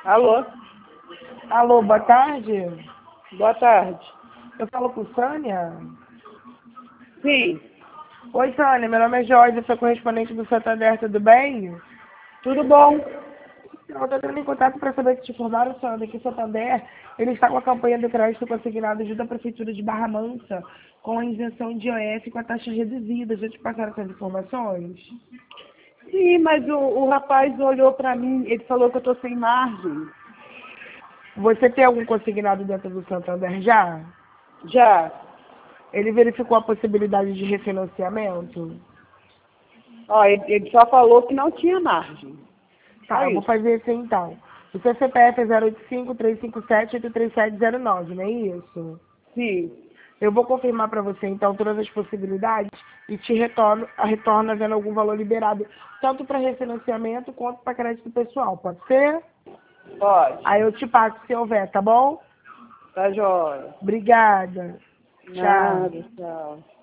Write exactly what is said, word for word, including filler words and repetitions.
Alô? Alô, boa tarde. Boa tarde. Eu falo com Sânia? Sim, Oi, Sânia, meu nome é Jorge, eu sou correspondente do Santander, tudo bem? tudo bom? Eu estou entrando em contato para saber se te informaram, Sânia, que o Santander ele está com a campanha do crédito consignado junto à Prefeitura de Barra Mansa com a isenção de I O F com a taxa reduzida. Já te passaram essas informações? Sim, mas o, o rapaz olhou pra mim, ele falou que eu tô sem margem. Você tem algum consignado dentro do Santander já? Já. Ele verificou a possibilidade de refinanciamento? Ó, ele, ele só falou que não tinha margem. Só Tá, eu vou isso. fazer assim então. O seu C P F é zero oito cinco, três cinco sete, oito três sete zero nove, não é isso? Sim. Eu vou confirmar para você então todas as possibilidades e te retorno, a retorno havendo algum valor liberado, tanto para refinanciamento quanto para crédito pessoal, pode ser? Aí Pode. eu te passo se houver, tá bom? Tá jóia. Obrigada. Tchau. Nada, tchau.